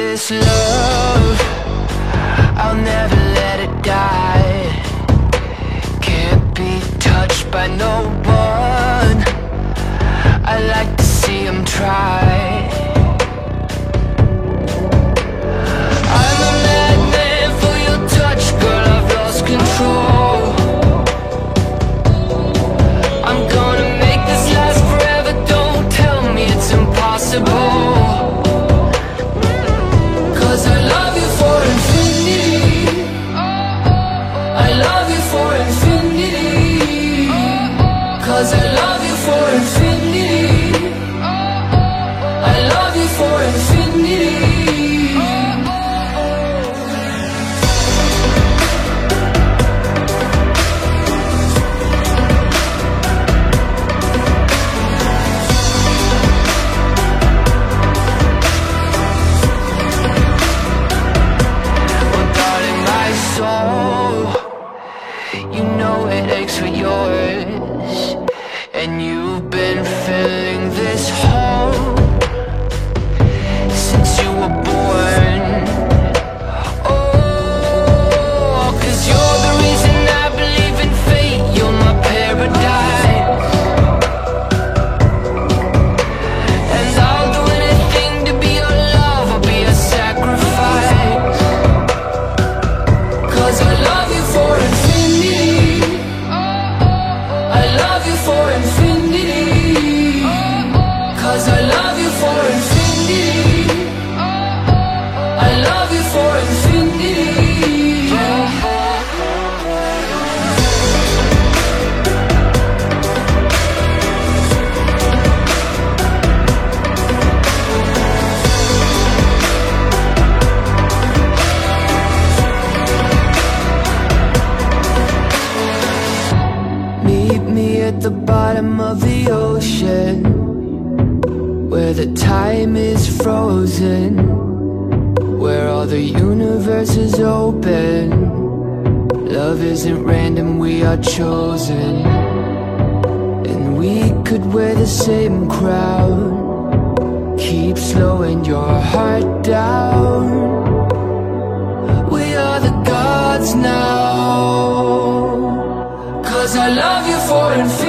this love, I'll never let it die. Can't be touched by no one, I like to see him try. I'm a madman for your touch, girl, I've lost control. I'm gonna make this last forever, don't tell me it's impossible. Cause I love you for infinity, I love you for infinity. Cause I love you for infinity, I love you for infinity. You know it aches for yours, and you've been filling this hole since you were born. Oh, 'cause you're the reason I believe in fate, you're my paradise. And I'll do anything to be your love, I'll be a sacrifice. 'Cause I love you for infinity, I love you for infinity. Cause I love you for infinity, I love you for infinity. Meet me at the bottom of the ocean, where the time is frozen, where all the universe is open. Love isn't random, we are chosen. And we could wear the same crown, keep slowing your heart down. We are the gods now. 'Cause I love you for infinity,